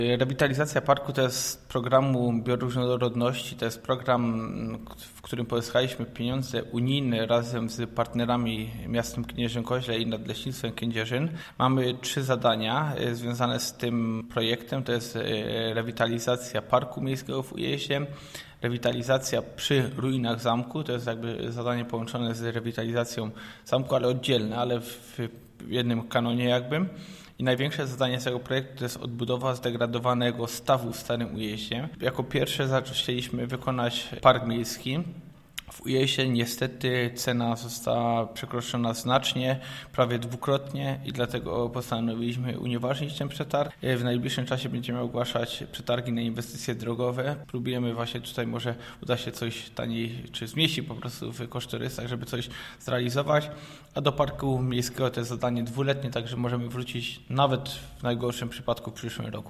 Rewitalizacja parku to jest programu bioróżnorodności, to jest program, w którym pozyskaliśmy pieniądze unijne razem z partnerami miastem Kędzierzyn-Koźle i Nadleśnictwem Kędzierzyn. Mamy 3 zadania związane z tym projektem, to jest rewitalizacja parku miejskiego w Ujeździe, rewitalizacja przy ruinach zamku, to jest jakby zadanie połączone z rewitalizacją zamku, ale oddzielne, ale w jednym kanonie jakby. I największe zadanie tego projektu to jest odbudowa zdegradowanego stawu w Starym Ujeździe. Jako pierwsze chcieliśmy wykonać park miejski. W Ujeździe niestety cena została przekroczona znacznie, prawie dwukrotnie i dlatego postanowiliśmy unieważnić ten przetarg. W najbliższym czasie będziemy ogłaszać przetargi na inwestycje drogowe. Próbujemy właśnie tutaj może uda się coś taniej, czy zmieścić po prostu w kosztorysach, żeby coś zrealizować. A do parku miejskiego to jest zadanie 2-letnie, także możemy wrócić nawet w najgorszym przypadku w przyszłym roku.